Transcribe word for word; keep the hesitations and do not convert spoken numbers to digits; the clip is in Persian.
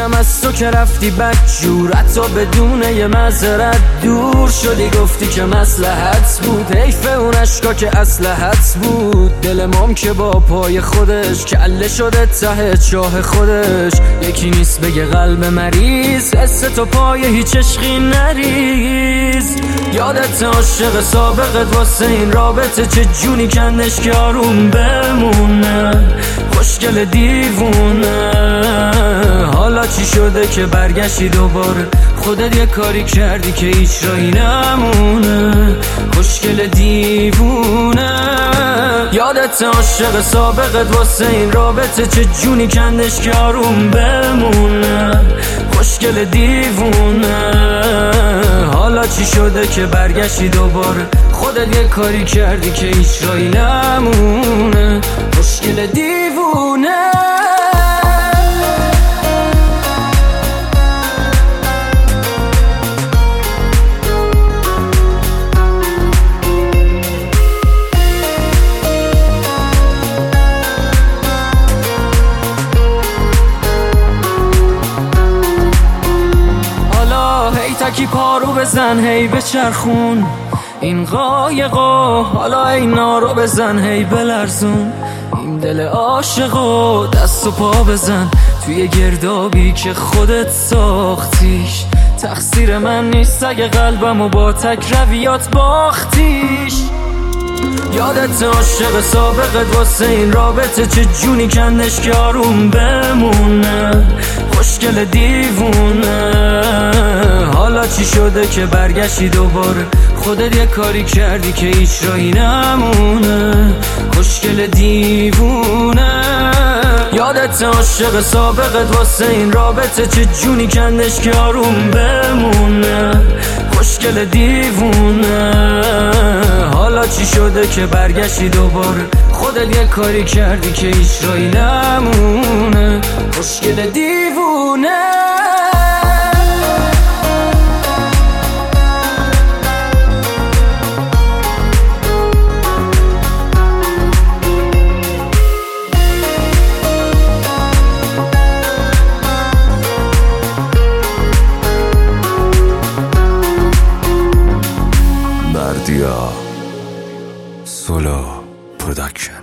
دیدم از تو که رفتی بدجور، حتی بدون یه معذرت دور شدی، گفتی که مصلحت بود. حیف اون عشقا که اصلحت بود. دل مام که با پای خودش کله شده ته چاه خودش. یکی نیست بگه قلب مریض حس تو پای هیچ عشقی نریز. یادت عاشق سابقت واسه این رابطه چه جونی کندش که آروم بمونه. خوشگل دیوونه حالا چی شده که برگشتی دوباره؟ خودت یه کاری کردی که هیچ راهی نمونه. خوشگل دیوونه یادت عاشق سابقت واسه این رابطه چه جونی کندش که آروم بمونه. خوشگل دیوونه حالا چی شده که برگشتی دوباره؟ خودت یه کاری کردی که هیچ راهی نمونه. خوشگل دیوونه تکی پارو بزن هی بچرخون این قایقا، حالا اینا رو بزن هی بلرزون این دل عاشقا. دست و پا بزن توی گردابی که خودت ساختیش. تقصیر من نیست اگه قلبمو با تک رویات باختیش. یادت عاشق سابقت واسه این رابطه چه جونی کندش که آروم بمونه. خوشگل دیوونه حالا چی شده که برگشتی دوباره؟ خودت یه کاری کردی که هیچ راهی نمونه. خوشگل دیوونه یادت عاشق سابقت واسه این رابطه چه جونی کندش که آروم بمونه. خوشگل دیوونه حالا چی شده که برگشتی دوباره؟ خودت یه کاری کردی که هیچ راهی نمونه. خوشگل دیوونه Bardia Solo Production.